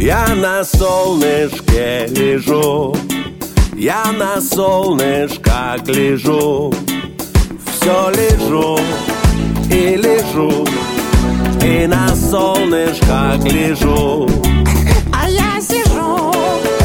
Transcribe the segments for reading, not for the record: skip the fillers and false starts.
Я на солнышке лежу, я на солнышко гляжу, все лежу и лежу, и на солнышко гляжу. А я сижу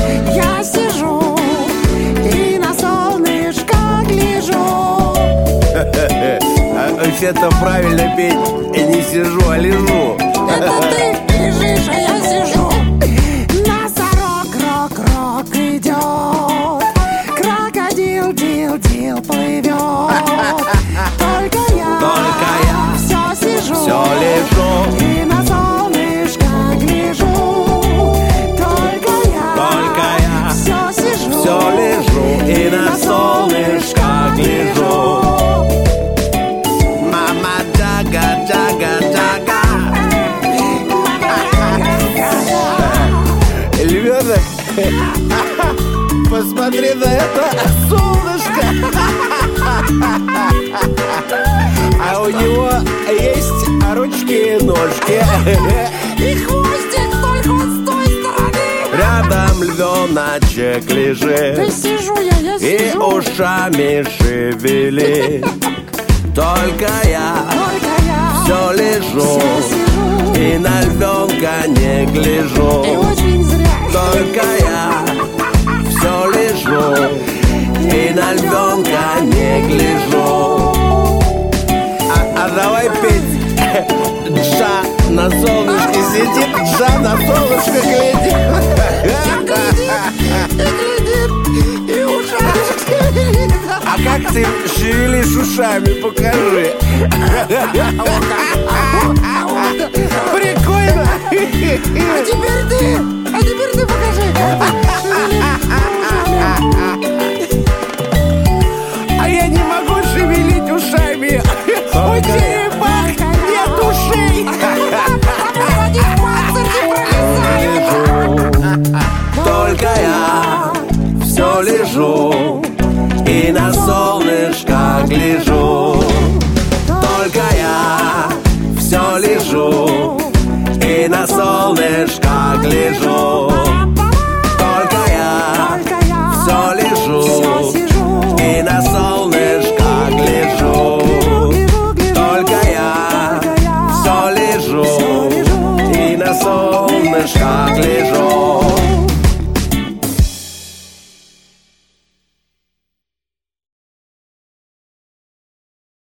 и на солнышко гляжу. Вообще-то правильно петь, не сижу, а лежу. Это ты лежишь, а я сижу. Носорог, рок идет, крокодил, дил плывет. Только я все сижу, все лежу, и на солнышко гляжу. Только я все сижу, все лежу, и на солнышко гляжу. Мама джага, джага, джага. Львенок, посмотри на это солнышко. А у него есть ручки и ножки. и хвостик только вот с той стороны. Рядом львеночек Да лежит сижу я и сижу. ушами шевелит. Только я все лежу сижу. и на львенка не И гляжу. очень зря. Только я все лежу и на львенка не гляжу. А давай петь. Джа на солнышке сидит, Джа на солнышко глядит. И ушашки. А как ты шевелишь ушами, покажи. Прикольно. А теперь ты покажи. А я не могу шевелить ушами. У черепах нет ушей. Только я все лежу и на солнышке